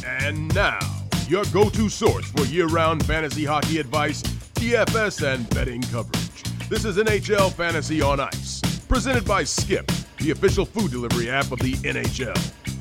And now, your go-to source for year-round fantasy hockey advice, DFS, and betting coverage. This is NHL Fantasy on Ice, presented by Skip, the official food delivery app of the NHL.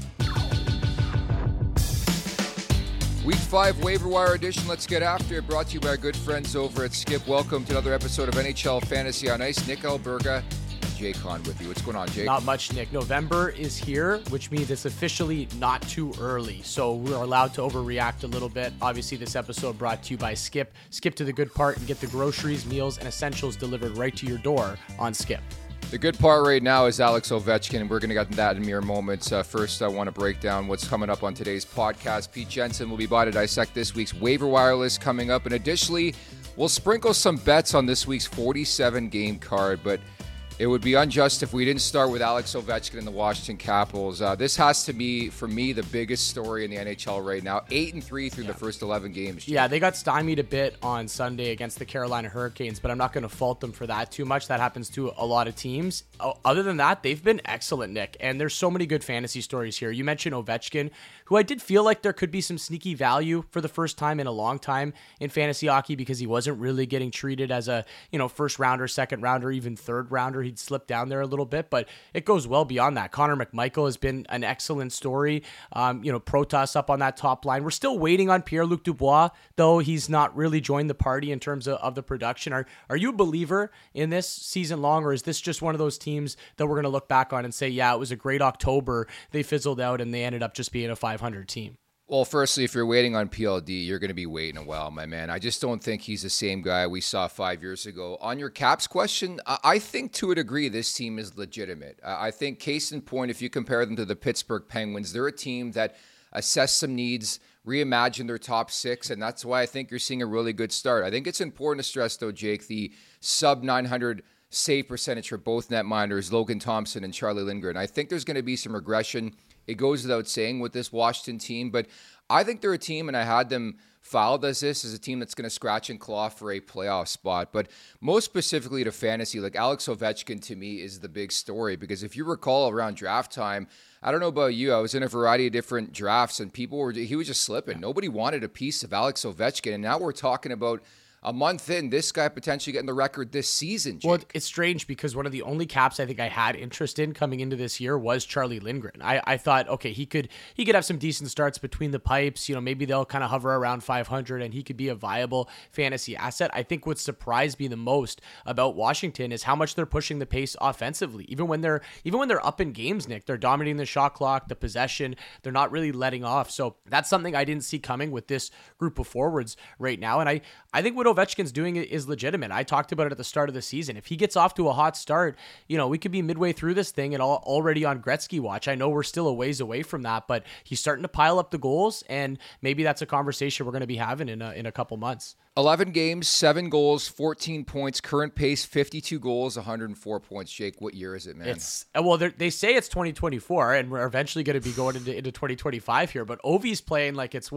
Week 5 waiver wire edition. Let's get after it. Brought to you by our good friends over at Skip. Welcome to another episode of NHL Fantasy on Ice. Nick Alberga and Jake Hahn with you. What's going on, Jake? Not much, Nick. November is here, which means it's officially not too early. So we're allowed to overreact a little bit. Obviously, this episode brought to you by Skip. Skip to the good part and get the groceries, meals, and essentials delivered right to your door on Skip. The good part right now is Alex Ovechkin, and we're going to get to that in mere moments. First, I want to break down what's coming up on today's podcast. Pete Jensen will be by to dissect this week's waiver wire list coming up, and additionally, we'll sprinkle some bets on this week's 47-game card, but it would be unjust if we didn't start with Alex Ovechkin and the Washington Capitals. This has to be, for me, the biggest story in the NHL right now. 8-3 through the first 11 games. Jake. Yeah, they got stymied a bit on Sunday against the Carolina Hurricanes, but I'm not going to fault them for that too much. That happens to a lot of teams. Other than that, they've been excellent, Nick, and there's so many good fantasy stories here. You mentioned Ovechkin, who I did feel like there could be some sneaky value for the first time in a long time in fantasy hockey because he wasn't really getting treated as a, first rounder, second rounder, even third rounder. He'd slipped down there a little bit, but it goes well beyond that. Connor McMichael has been an excellent story. Protas up on that top line. We're still waiting on Pierre-Luc Dubois, though he's not really joined the party in terms of the production. Are you a believer in this season long, or is this just one of those teams that we're going to look back on and say, yeah, it was a great October. They fizzled out and they ended up just being a 500 team? Well, firstly, if you're waiting on PLD, you're going to be waiting a while, my man. I just don't think he's the same guy we saw 5 years ago. On your Caps question, I think to a degree this team is legitimate. I think case in point, if you compare them to the Pittsburgh Penguins, they're a team that assessed some needs, reimagined their top six, and that's why I think you're seeing a really good start. I think it's important to stress, though, Jake, the sub-900 save percentage for both netminders, Logan Thompson and Charlie Lindgren. I think there's going to be some regression. It goes without saying with this Washington team, but I think they're a team, and I had them filed as this, as a team that's going to scratch and claw for a playoff spot. But most specifically to fantasy, like Alex Ovechkin to me is the big story, because if you recall around draft time, I don't know about you, I was in a variety of different drafts, and he was just slipping. Nobody wanted a piece of Alex Ovechkin, and now we're talking about a month in, this guy potentially getting the record this season, Jake. Well, it's strange because one of the only Caps I think I had interest in coming into this year was Charlie Lindgren. I thought, okay, he could have some decent starts between the pipes. Maybe they'll kind of hover around 500 and he could be a viable fantasy asset. I think what surprised me the most about Washington is how much they're pushing the pace offensively. Even when they're up in games, Nick, they're dominating the shot clock, the possession. They're not really letting off. So that's something I didn't see coming with this group of forwards right now. And I think what Ovechkin's doing is legitimate. I talked about it at the start of the season. If he gets off to a hot start, we could be midway through this thing and already on Gretzky watch. I know we're still a ways away from that, but he's starting to pile up the goals, and maybe that's a conversation we're going to be having in a couple months. 11 games, 7 goals, 14 points, current pace, 52 goals, 104 points. Jake, what year is it, man? They say it's 2024, and we're eventually going to be going into 2025 here, but Ovi's playing like it's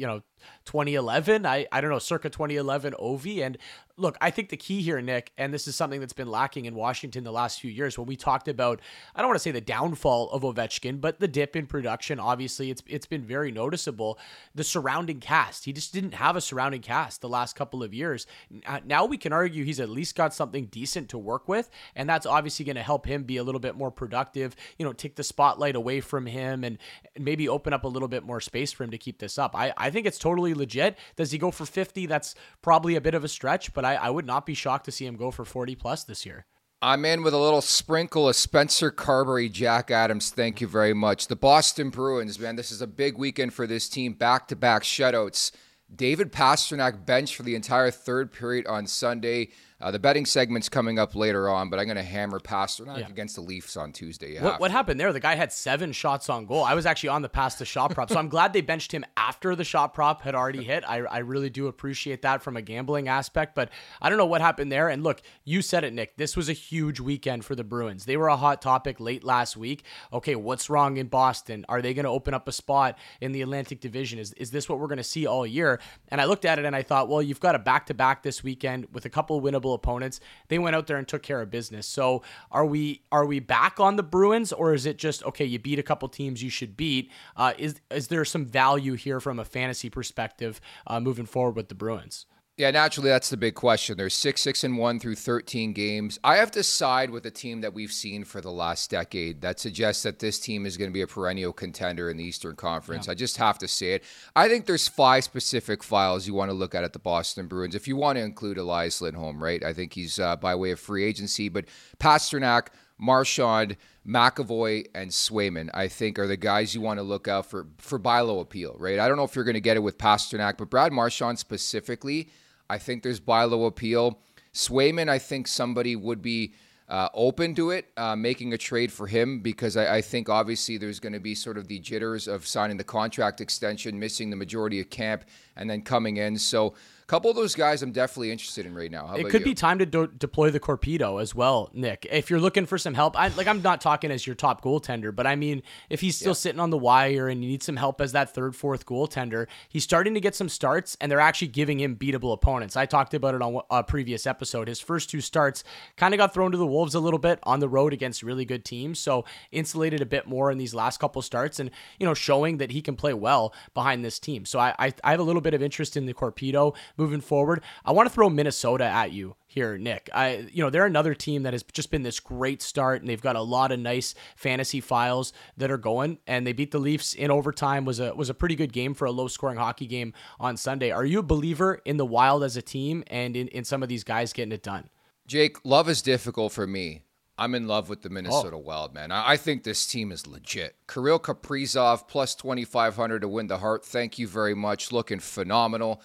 2011? I don't know, circa 2011 Ovi. And look, I think the key here, Nick, and this is something that's been lacking in Washington the last few years, when we talked about, I don't want to say the downfall of Ovechkin, but the dip in production, obviously it's been very noticeable. The surrounding cast, he just didn't have a surrounding cast the last couple of years. Now we can argue he's at least got something decent to work with, and that's obviously going to help him be a little bit more productive, take the spotlight away from him and maybe open up a little bit more space for him to keep this up. I think it's totally legit. Does he go for 50? That's probably a bit of a stretch, but I would not be shocked to see him go for 40 plus this year. I'm in with a little sprinkle of Spencer Carberry, Jack Adams. Thank you very much. The Boston Bruins, man, this is a big weekend for this team. Back-to-back shutouts. David Pastrnak benched for the entire third period on Sunday. The betting segment's coming up later on, but I'm going to hammer Pastrnak against the Leafs on Tuesday. What happened there? The guy had 7 shots on goal. I was actually on the pass to shot prop, so I'm glad they benched him after the shot prop had already hit. I really do appreciate that from a gambling aspect, but I don't know what happened there. And look, you said it, Nick. This was a huge weekend for the Bruins. They were a hot topic late last week. Okay, what's wrong in Boston? Are they going to open up a spot in the Atlantic Division? Is this what we're going to see all year? And I looked at it and I thought, well, you've got a back-to-back this weekend with a couple winnable beatable opponents. They went out there and took care of business. So are we back on the Bruins, or is it just, okay, you beat a couple teams you should beat? Is there some value here from a fantasy perspective moving forward with the Bruins? Yeah, naturally, that's the big question. They're 6-1 through 13 games. I have to side with a team that we've seen for the last decade that suggests that this team is going to be a perennial contender in the Eastern Conference. Yeah. I just have to say it. I think there's 5 specific files you want to look at the Boston Bruins. If you want to include Elias Lindholm, right? I think he's by way of free agency, but Pasternak, Marchand, McAvoy, and Swayman, I think, are the guys you want to look out for buy low appeal, right? I don't know if you're going to get it with Pasternak, but Brad Marchand specifically, I think there's buy low appeal. Swayman, I think somebody would be open to it, making a trade for him, because I think obviously there's going to be sort of the jitters of signing the contract extension, missing the majority of camp, and then coming in. So a couple of those guys I'm definitely interested in right now. How about it could you? Be time to deploy the Corpedo as well, Nick. If you're looking for some help, I'm not talking as your top goaltender, but I mean, if he's still sitting on the wire and you need some help as that third, fourth goaltender, he's starting to get some starts, and they're actually giving him beatable opponents. I talked about it on a previous episode. His first 2 starts kind of got thrown to the Wolves a little bit on the road against really good teams, so insulated a bit more in these last couple starts, and showing that he can play well behind this team. So I have a little bit of interest in the Corpedo moving forward. I want to throw Minnesota at you here, Nick. They're another team that has just been this great start, and they've got a lot of nice fantasy files that are going, and they beat the Leafs in overtime. Was a pretty good game for a low-scoring hockey game on Sunday. Are you a believer in the Wild as a team and in some of these guys getting it done? Jake, love is difficult for me. I'm in love with the Minnesota Wild, man. I think this team is legit. Kirill Kaprizov plus 2,500 to win the Hart. Thank you very much. Looking phenomenal.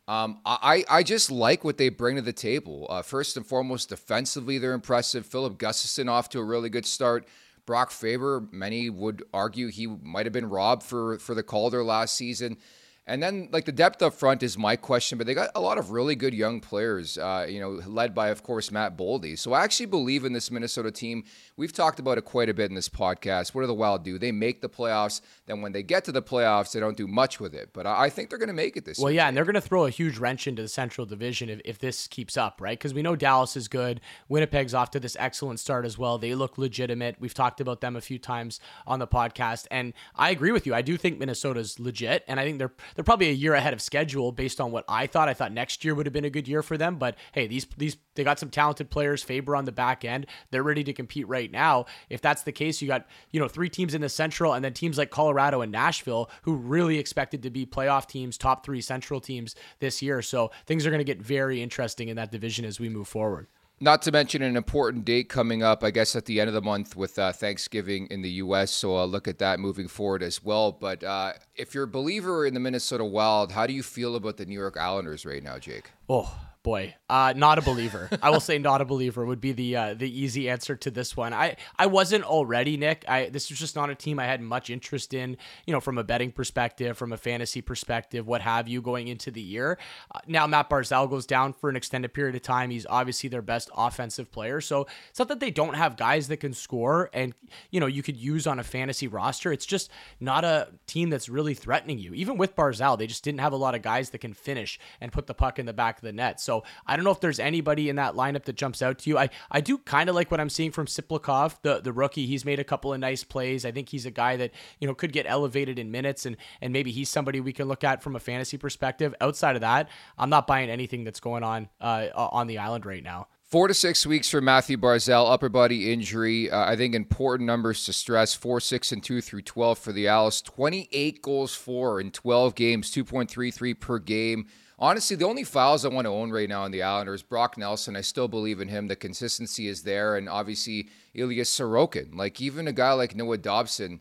I just like what they bring to the table. First and foremost, defensively, they're impressive. Philip Gustafsson off to a really good start. Brock Faber, many would argue he might have been robbed for the Calder last season. And then, the depth up front is my question, but they got a lot of really good young players, led by, of course, Matt Boldy. So I actually believe in this Minnesota team. We've talked about it quite a bit in this podcast. What do the Wild do? They make the playoffs. Then when they get to the playoffs, they don't do much with it. But I think they're going to make it this year. Well, yeah, and they're going to throw a huge wrench into the Central Division if this keeps up, right? Because we know Dallas is good. Winnipeg's off to this excellent start as well. They look legitimate. We've talked about them a few times on the podcast. And I agree with you. I do think Minnesota's legit, and I think they're probably a year ahead of schedule based on what I thought. I thought next year would have been a good year for them, but hey, these they got some talented players. Faber on the back end, they're ready to compete right now. If that's the case, you got 3 teams in the Central, and then teams like Colorado and Nashville who really expected to be playoff teams, top 3 Central teams this year. So things are going to get very interesting in that division as we move forward. Not to mention an important date coming up, I guess, at the end of the month with Thanksgiving in the U.S., so I'll look at that moving forward as well. But if you're a believer in the Minnesota Wild, how do you feel about the New York Islanders right now, Jake? Oh, boy, not a believer. I will say not a believer would be the easy answer to this one. I wasn't already, Nick. This was just not a team I had much interest in, from a betting perspective, from a fantasy perspective, what have you, going into the year. Now Matt Barzal goes down for an extended period of time. He's obviously their best offensive player. So it's not that they don't have guys that can score and, you could use on a fantasy roster. It's just not a team that's really threatening you. Even with Barzal, they just didn't have a lot of guys that can finish and put the puck in the back of the net. So I don't know if there's anybody in that lineup that jumps out to you. I do kind of like what I'm seeing from Siplikov, the rookie. He's made a couple of nice plays. I think he's a guy that, could get elevated in minutes, and maybe he's somebody we can look at from a fantasy perspective. Outside of that, I'm not buying anything that's going on the island right now. 4 to 6 weeks for Matthew Barzal, upper body injury. I think important numbers to stress: 4-6-2 through 12 for the Owls, 28 goals for in 12 games, 2.33 per game. Honestly, the only fouls I want to own right now on the Islanders, Brock Nelson, I still believe in him. The consistency is there. And obviously, Ilya Sorokin. Even a guy like Noah Dobson,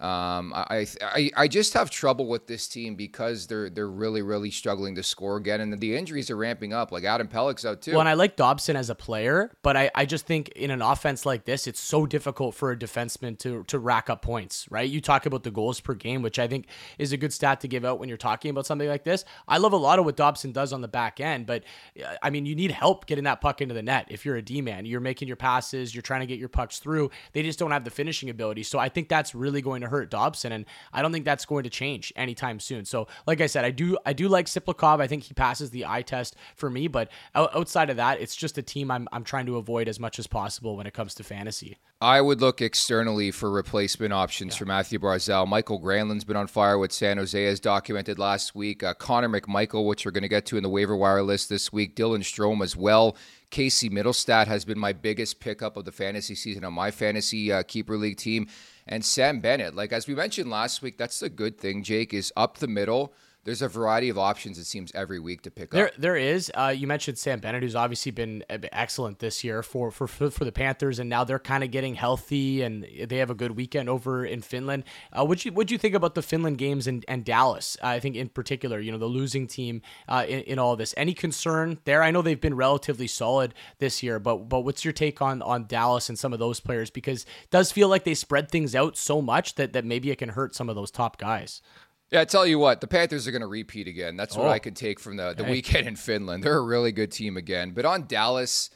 I just have trouble with this team because they're really, really struggling to score again. And the injuries are ramping up. Adam Pellick's out too. Well, and I like Dobson as a player, but I just think in an offense like this, it's so difficult for a defenseman to rack up points, right? You talk about the goals per game, which I think is a good stat to give out when you're talking about something like this. I love a lot of what Dobson does on the back end, but I mean, you need help getting that puck into the net. If you're a D-man, you're making your passes, you're trying to get your pucks through. They just don't have the finishing ability. So I think that's really going to to hurt Dobson, and I don't think that's going to change anytime soon. So, like I said, I do like Siplakov. I think he passes the eye test for me, but outside of that, it's just a team I'm trying to avoid as much as possible when it comes to fantasy. I would look externally for replacement options for Matthew Barzal. Michael Granlund's been on fire with San Jose, as documented last week. Connor McMichael, which we're going to get to in the waiver wire list this week. Dylan Strome as well. Casey Middlestat has been my biggest pickup of the fantasy season on my fantasy keeper league team. And Sam Bennett, like as we mentioned last week, that's the good thing, Jake, is up the middle. There's a variety of options, it seems, every week to pick up. There is. You mentioned Sam Bennett, who's obviously been excellent this year for the Panthers, and now they're kind of getting healthy, and they have a good weekend over in Finland. What'd you think about the Finland games and Dallas? I think in particular, the losing team in all of this. Any concern there? I know they've been relatively solid this year, but what's your take on Dallas and some of those players? Because it does feel like they spread things out so much that maybe it can hurt some of those top guys. Yeah, I tell you what, the Panthers are going to repeat again. That's what I could take from the weekend in Finland. They're a really good team again. But on Dallas,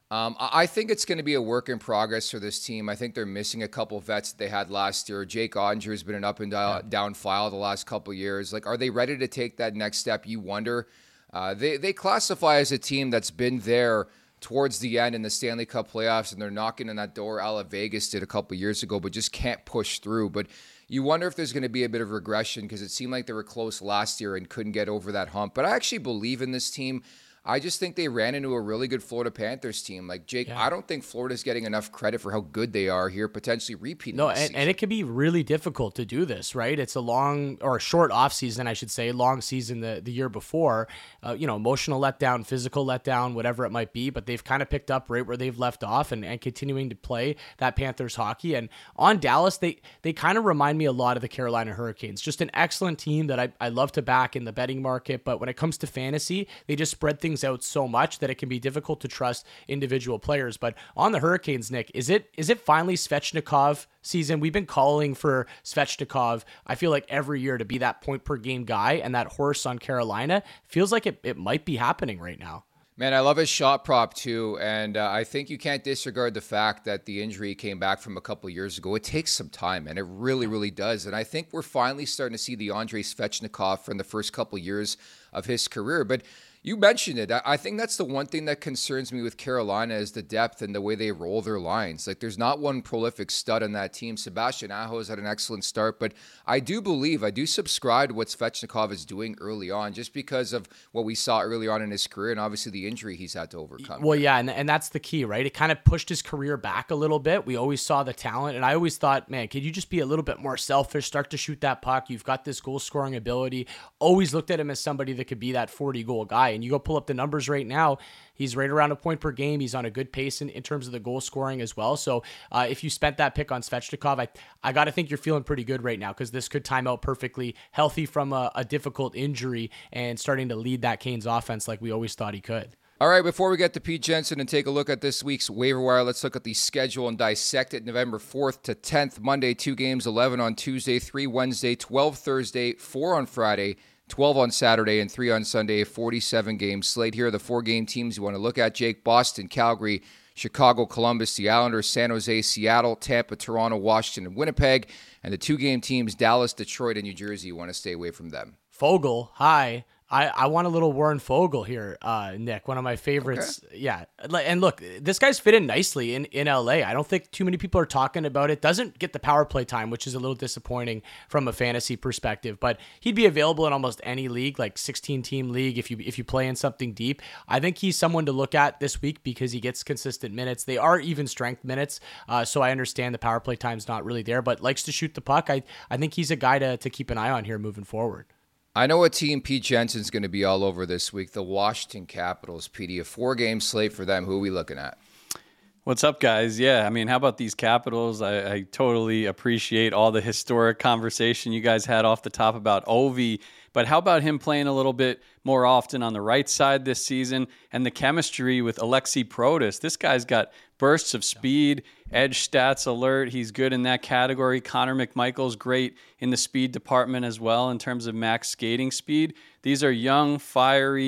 I think it's going to be a work in progress for this team. I think they're missing a couple of vets that they had last year. Jake Ottinger has been an up and down file the last couple of years. Like, are they ready to take that next step? You wonder. They classify as a team that's been there towards the end in the Stanley Cup playoffs, and they're knocking on that door. Ala Vegas did a couple of years ago, but just can't push through. But you wonder if there's going to be a bit of regression because it seemed like they were close last year and couldn't get over that hump. But I actually believe in this team. I just think they ran into a really good Florida Panthers team. Like, Jake, I don't think Florida's getting enough credit for how good they are here, potentially repeating. No, and it can be really difficult to do this, right? It's a short off season, I should say, long season the year before. Emotional letdown, physical letdown, whatever it might be, but they've kind of picked up right where they've left off and continuing to play that Panthers hockey. And on Dallas, they kind of remind me a lot of the Carolina Hurricanes. Just an excellent team that I love to back in the betting market, but when it comes to fantasy, they just spread things out so much that it can be difficult to trust individual players. But on the Hurricanes, Nick, is it finally Svechnikov season? We've been calling for Svechnikov, I feel like every year, to be that point per game guy, and that horse on Carolina feels like it might be happening right now. Man, I love his shot prop too, and I think you can't disregard the fact that the injury came back from a couple of years ago. It takes some time, and it really, really does. And I think we're finally starting to see the Andrei Svechnikov from the first couple of years of his career. But you mentioned it. I think that's the one thing that concerns me with Carolina is the depth and the way they roll their lines. Like, there's not one prolific stud on that team. Sebastian Aho has had an excellent start, but I do subscribe to what Svechnikov is doing early on just because of what we saw early on in his career and obviously the injury he's had to overcome. Well, yeah, and that's the key, right? It kind of pushed his career back a little bit. We always saw the talent, and I always thought, man, could you just be a little bit more selfish, start to shoot that puck? You've got this goal-scoring ability. Always looked at him as somebody that could be that 40-goal guy, and you go pull up the numbers right now, he's right around a point per game. He's on a good pace in terms of the goal scoring as well. So if you spent that pick on Svechnikov, I got to think you're feeling pretty good right now because this could time out perfectly, healthy from a difficult injury and starting to lead that Canes offense like we always thought he could. All right, before we get to Pete Jensen and take a look at this week's waiver wire, let's look at the schedule and dissect it. November 4th to 10th, Monday, 2 games, 11 on Tuesday, 3 Wednesday, 12 Thursday, 4 on Friday, 12 on Saturday, and 3 on Sunday, a 47-game slate. Here are the 4-game teams you want to look at, Jake. Boston, Calgary, Chicago, Columbus, the Islanders, San Jose, Seattle, Tampa, Toronto, Washington, and Winnipeg. And the 2-game teams, Dallas, Detroit, and New Jersey. You want to stay away from them. Fogle, hi. I want a little Warren Fogle here, Nick, one of my favorites. Okay. Yeah. And look, this guy's fit in nicely in LA. I don't think too many people are talking about it. Doesn't get the power play time, which is a little disappointing from a fantasy perspective, but he'd be available in almost any league, like 16-team league, if you play in something deep. I think he's someone to look at this week because he gets consistent minutes. They are even strength minutes, so I understand the power play time's not really there, but likes to shoot the puck. I think he's a guy to keep an eye on here moving forward. I know a team Pete Jensen's going to be all over this week, the Washington Capitals. PD, a 4-game slate for them. Who are we looking at? What's up, guys? Yeah, I mean, how about these Capitals? I totally appreciate all the historic conversation you guys had off the top about Ovi, but how about him playing a little bit more often on the right side this season and the chemistry with Alexei Protas? This guy's got bursts of speed, edge stats alert. He's good in that category. Connor McMichael's great in the speed department as well in terms of max skating speed. These are young, fiery,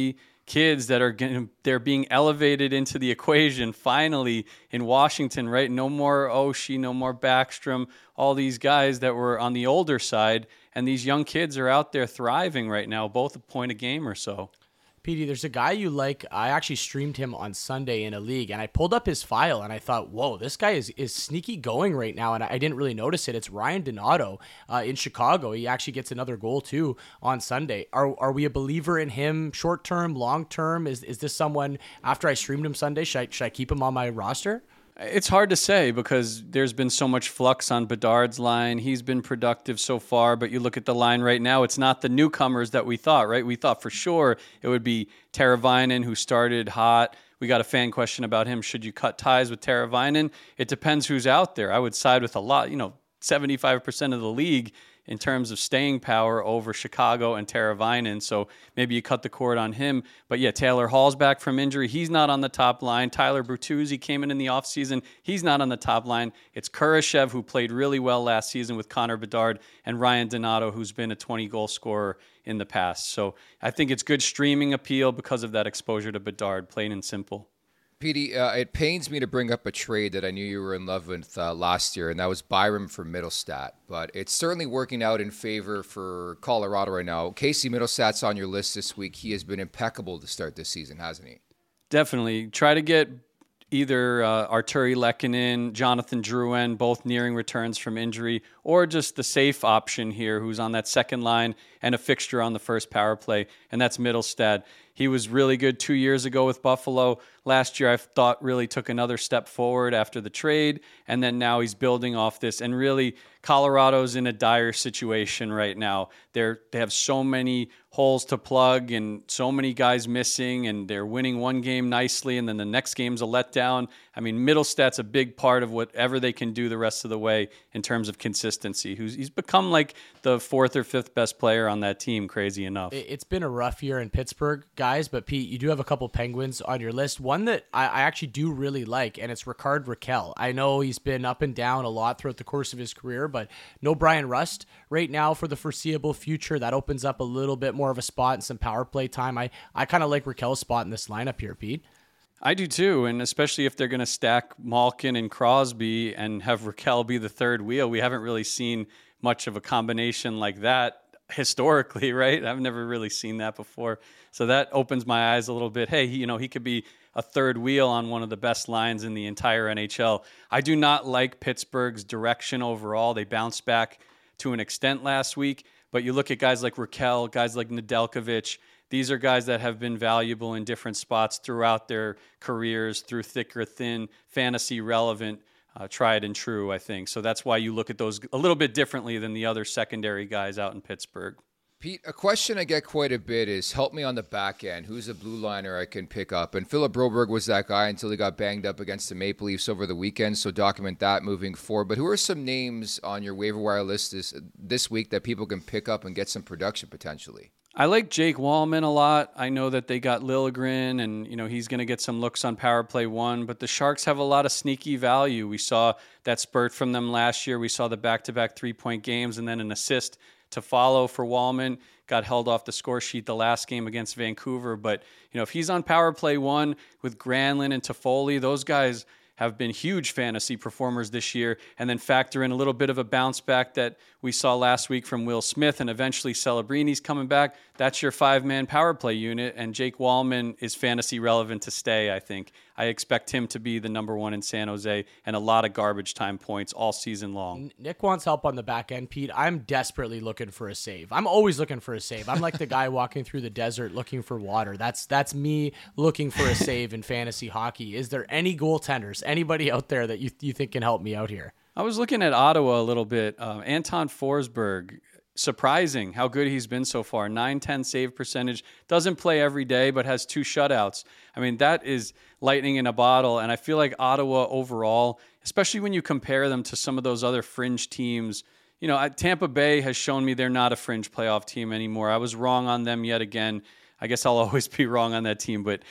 kids that they're being elevated into the equation finally in Washington, right? No more Oshie, no more Backstrom, all these guys that were on the older side, and these young kids are out there thriving right now, both a point a game or so. PD, there's a guy you like. I actually streamed him on Sunday in a league, and I pulled up his file, and I thought, whoa, this guy is sneaky going right now, and I didn't really notice it. It's Ryan Donato in Chicago. He actually gets another goal, too, on Sunday. Are we a believer in him short-term, long-term? Is this someone, after I streamed him Sunday, should I keep him on my roster? It's hard to say because there's been so much flux on Bedard's line. He's been productive so far, but you look at the line right now, it's not the newcomers that we thought, right? We thought for sure it would be Teravainen, who started hot. We got a fan question about him. Should you cut ties with Teravainen? It depends who's out there. I would side with 75% of the league in terms of staying power over Chicago and Teravainen. So maybe you cut the cord on him. But yeah, Taylor Hall's back from injury. He's not on the top line. Tyler Bertuzzi came in the offseason. He's not on the top line. It's Kurashev, who played really well last season with Connor Bedard, and Ryan Donato, who's been a 20-goal scorer in the past. So I think it's good streaming appeal because of that exposure to Bedard, plain and simple. Petey, it pains me to bring up a trade that I knew you were in love with last year, and that was Byram for Middlestat. But it's certainly working out in favor for Colorado right now. Casey Middlestat's on your list this week. He has been impeccable to start this season, hasn't he? Definitely. Try to get either Arturi Lehkonen, Jonathan Drouin, both nearing returns from injury, or just the safe option here who's on that second line and a fixture on the first power play, and that's Middlestat. He was really good 2 years ago with Buffalo. Last year, I thought really took another step forward after the trade, and then now he's building off this. And really, Colorado's in a dire situation right now. They have so many holes to plug and so many guys missing, and they're winning one game nicely, and then the next game's a letdown. I mean, Middlestat's a big part of whatever they can do the rest of the way in terms of consistency. He's become like the fourth or fifth best player on that team, crazy enough. It's been a rough year in Pittsburgh, guys, but Pete, you do have a couple Penguins on your list. One that I actually do really like, and it's Rickard Rakell. I know he's been up and down a lot throughout the course of his career, but no Brian Rust right now for the foreseeable future. That opens up a little bit more of a spot and some power play time. I kind of like Rakell's spot in this lineup here, Pete. I do too, and especially if they're going to stack Malkin and Crosby and have Rakell be the third wheel. We haven't really seen much of a combination like that historically, right? I've never really seen that before. So that opens my eyes a little bit. Hey, he could be a third wheel on one of the best lines in the entire NHL. I do not like Pittsburgh's direction overall. They bounced back to an extent last week, but you look at guys like Rakell, guys like Nedeljkovic. These are guys that have been valuable in different spots throughout their careers, through thick or thin, fantasy relevant, tried and true, I think. So that's why you look at those a little bit differently than the other secondary guys out in Pittsburgh. Pete, a question I get quite a bit is, help me on the back end. Who's a blue liner I can pick up? And Philip Broberg was that guy until he got banged up against the Maple Leafs over the weekend, so document that moving forward. But who are some names on your waiver wire list this week that people can pick up and get some production potentially? I like Jake Wallman a lot. I know that they got Liljegren, and he's going to get some looks on power play one, but the Sharks have a lot of sneaky value. We saw that spurt from them last year. We saw the back-to-back 3-point games and then an assist to follow for Wallman. Got held off the score sheet the last game against Vancouver, but if he's on power play one with Granlund and Toffoli, those guys have been huge fantasy performers this year, and then factor in a little bit of a bounce back that we saw last week from Will Smith, and eventually Celebrini's coming back. That's your 5-man power play unit, and Jake Wallman is fantasy relevant to stay, I think. I expect him to be the number one in San Jose and a lot of garbage time points all season long. Nick wants help on the back end, Pete. I'm desperately looking for a save. I'm always looking for a save. I'm like the guy walking through the desert looking for water. That's me looking for a save in fantasy hockey. Is there any goaltenders, anybody out there that you think can help me out here? I was looking at Ottawa a little bit. Anton Forsberg, surprising how good he's been so far. 9-10 save percentage. Doesn't play every day, but has 2 shutouts. I mean, that is lightning in a bottle. And I feel like Ottawa overall, especially when you compare them to some of those other fringe teams, Tampa Bay has shown me they're not a fringe playoff team anymore. I was wrong on them yet again. I guess I'll always be wrong on that team. But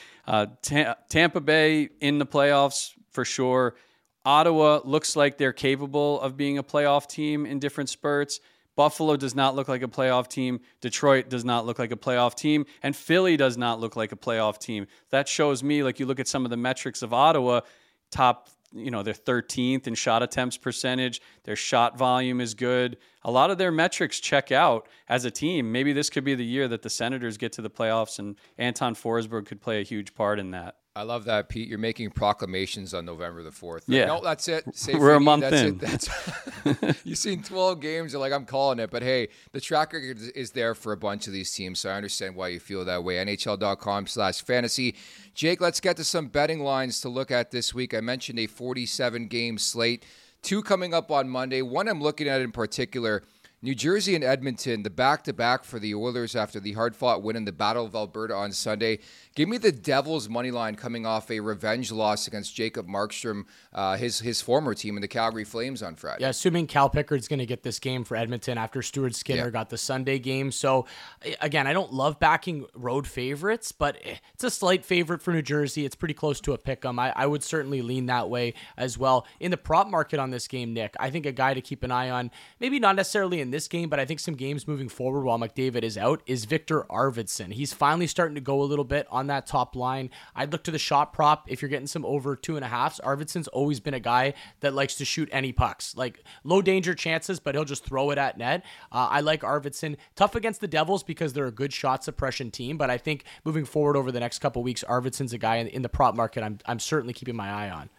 Tampa Bay in the playoffs for sure. Ottawa looks like they're capable of being a playoff team in different spurts. Buffalo does not look like a playoff team. Detroit does not look like a playoff team. And Philly does not look like a playoff team. That shows me, like you look at some of the metrics of Ottawa, top, they're 13th in shot attempts percentage. Their shot volume is good. A lot of their metrics check out as a team. Maybe this could be the year that the Senators get to the playoffs, and Anton Forsberg could play a huge part in that. I love that, Pete. You're making proclamations on November the 4th. Yeah. No, that's it. We're a month in. That's you've seen 12 games. You're like, I'm calling it. But, hey, the track record is there for a bunch of these teams, so I understand why you feel that way. NHL.com/fantasy. Jake, let's get to some betting lines to look at this week. I mentioned a 47-game slate. 2 coming up on Monday. One I'm looking at in particular, New Jersey and Edmonton, the back-to-back for the Oilers after the hard-fought win in the Battle of Alberta on Sunday. Give me the Devils' money line coming off a revenge loss against Jacob Markstrom, his former team in the Calgary Flames on Friday. Yeah, assuming Cal Pickard's going to get this game for Edmonton after Stuart Skinner got the Sunday game. So, again, I don't love backing road favorites, but it's a slight favorite for New Jersey. It's pretty close to a pick 'em. I would certainly lean that way as well. In the prop market on this game, Nick, I think a guy to keep an eye on, maybe not necessarily in this game, but I think some games moving forward while McDavid is out, is Victor Arvidsson. He's finally starting to go a little bit on that top line. I'd look to the shot prop if you're getting some over 2.5s. Arvidsson's always been a guy that likes to shoot any pucks, like low danger chances, but he'll just throw it at net. I like Arvidsson. Tough against the Devils because they're a good shot suppression team, but I think moving forward over the next couple weeks, Arvidsson's a guy in the prop market I'm certainly keeping my eye on.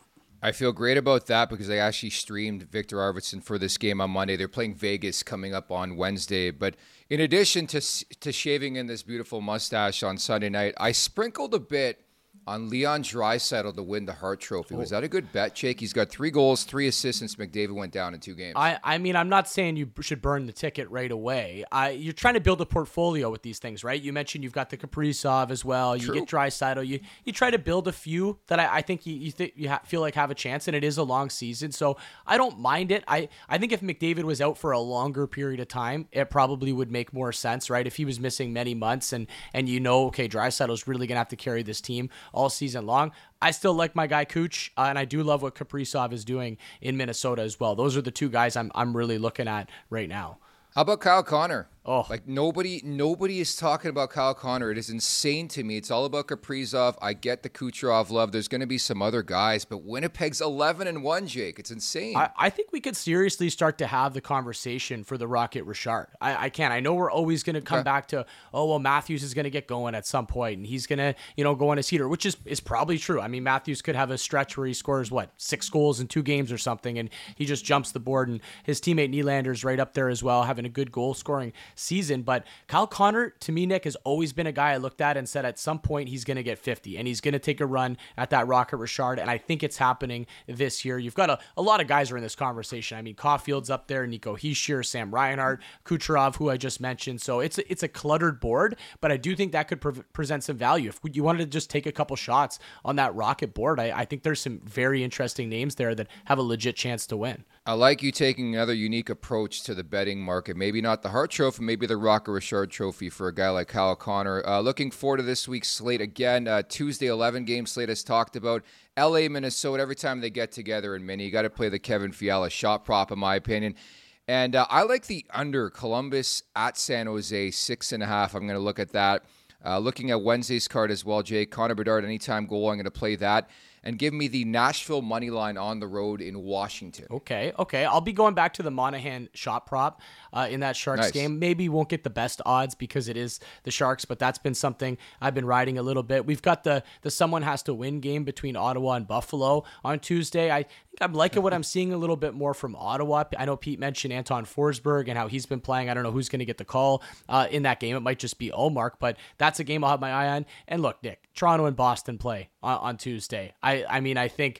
I feel great about that because they actually streamed Victor Arvidsson for this game on Monday. They're playing Vegas coming up on Wednesday. But in addition to shaving in this beautiful mustache on Sunday night, I sprinkled a bit on Leon Draisaitl to win the Hart Trophy. Was that a good bet, Jake? He's got 3 goals, 3 assists since McDavid went down in 2 games. I mean, I'm not saying you should burn the ticket right away. You're trying to build a portfolio with these things, right? You mentioned you've got the Kaprizov as well. You get Draisaitl. You try to build a few that I think you feel like have a chance, and it is a long season, so I don't mind it. I think if McDavid was out for a longer period of time, it probably would make more sense, right? If he was missing many months and okay, Draisaitl's really going to have to carry this team all season long. I still like my guy Cooch, and I do love what Kaprizov is doing in Minnesota as well. Those are the 2 guys I'm really looking at right now. How about Kyle Connor? Oh, like nobody is talking about Kyle Connor. It is insane to me. It's all about Kaprizov. I get the Kucherov love. There's going to be some other guys, but Winnipeg's 11-1, Jake. It's insane. I think we could seriously start to have the conversation for the Rocket Richard. I can. I know we're always going to come back to, Matthews is going to get going at some point, and he's going to, go on his heater, which is probably true. I mean, Matthews could have a stretch where he scores 6 goals in 2 games or something, and he just jumps the board. And his teammate Nylander's right up there as well, having a good goal scoring season. But Kyle Connor, to me, Nick, has always been a guy I looked at and said at some point he's going to get 50 and he's going to take a run at that Rocket Richard. And I think it's happening this year. You've got a lot of guys are in this conversation. I mean, Caulfield's up there, Nico Hischier, Sam Reinhart, Kucherov, who I just mentioned. So it's a cluttered board, but I do think that could present some value. If you wanted to just take a couple shots on that Rocket board, I think there's some very interesting names there that have a legit chance to win. I like you taking another unique approach to the betting market. Maybe not the Hart Trophy, maybe the Rocket Richard Trophy for a guy like Kyle Connor. Looking forward to this week's slate. Again, Tuesday 11-game slate as talked about. LA, Minnesota, every time they get together in Mini, you got to play the Kevin Fiala shot prop, in my opinion. And I like the under Columbus at San Jose, 6.5. I'm going to look at that. Looking at Wednesday's card as well, Jake. Connor Bedard, anytime goal, I'm going to play that. And give me the Nashville money line on the road in Washington. Okay. I'll be going back to the Monahan shot prop in that Sharks game. Maybe won't get the best odds because it is the Sharks, but that's been something I've been riding a little bit. We've got the someone has to win game between Ottawa and Buffalo on Tuesday. I think I'm liking what I'm seeing a little bit more from Ottawa. I know Pete mentioned Anton Forsberg and how he's been playing. I don't know who's going to get the call in that game. It might just be Ullmark, but that's a game I'll have my eye on. And look, Nick, Toronto and Boston play on Tuesday. I mean, I think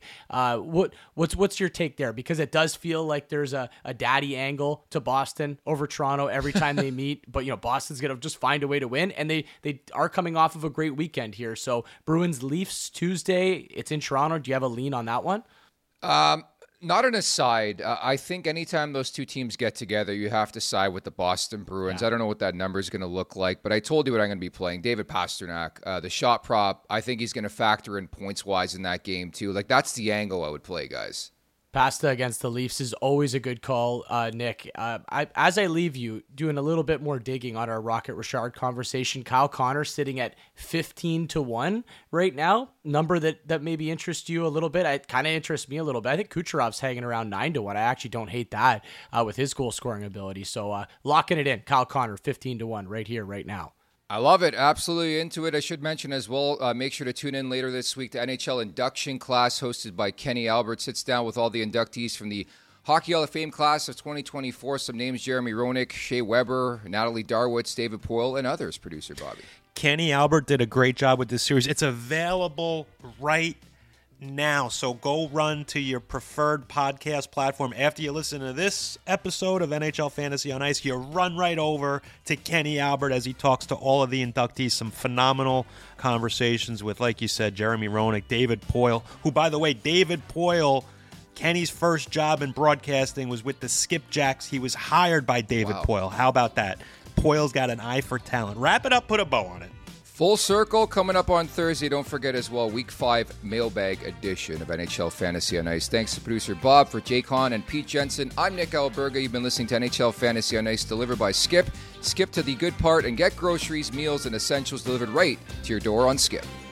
what's your take there? Because it does feel like there's a daddy angle to Boston over Toronto every time they meet. But Boston's gonna just find a way to win, and they are coming off of a great weekend here. So Bruins Leafs Tuesday. It's in Toronto. Do you have a lean on that one? Not an aside. I think anytime those two teams get together, you have to side with the Boston Bruins. Yeah. I don't know what that number is going to look like, but I told you what I'm going to be playing. David Pastrnak, the shot prop, I think he's going to factor in points-wise in that game, too. Like, that's the angle I would play, guys. Pasta against the Leafs is always a good call, Nick. As I leave you, doing a little bit more digging on our Rocket Richard conversation, Kyle Connor sitting at 15-1 right now, number that maybe interests you a little bit. It kind of interests me a little bit. I think Kucherov's hanging around 9-1. I actually don't hate that with his goal scoring ability. So locking it in, Kyle Connor 15-1 right here, right now. I love it. Absolutely into it. I should mention as well, make sure to tune in later this week to NHL induction class hosted by Kenny Albert. Sits down with all the inductees from the Hockey Hall of Fame class of 2024. Some names: Jeremy Roenick, Shea Weber, Natalie Darwitz, David Poile, and others, producer Bobby. Kenny Albert did a great job with this series. It's available right now, so go run to your preferred podcast platform after you listen to this episode of NHL Fantasy on Ice. You run right over to Kenny Albert as he talks to all of the inductees. Some phenomenal conversations with, like you said, Jeremy Roenick, David Poile, who, by the way, David Poile, Kenny's first job in broadcasting was with the Skipjacks. He was hired by David Poile. How about that? Poile's got an eye for talent. Wrap it up, put a bow on it. Full circle coming up on Thursday. Don't forget as well, Week 5 mailbag edition of NHL Fantasy on Ice. Thanks to producer Bob, for Jake Hahn and Pete Jensen. I'm Nick Alberga. You've been listening to NHL Fantasy on Ice, delivered by Skip. Skip to the good part and get groceries, meals, and essentials delivered right to your door on Skip.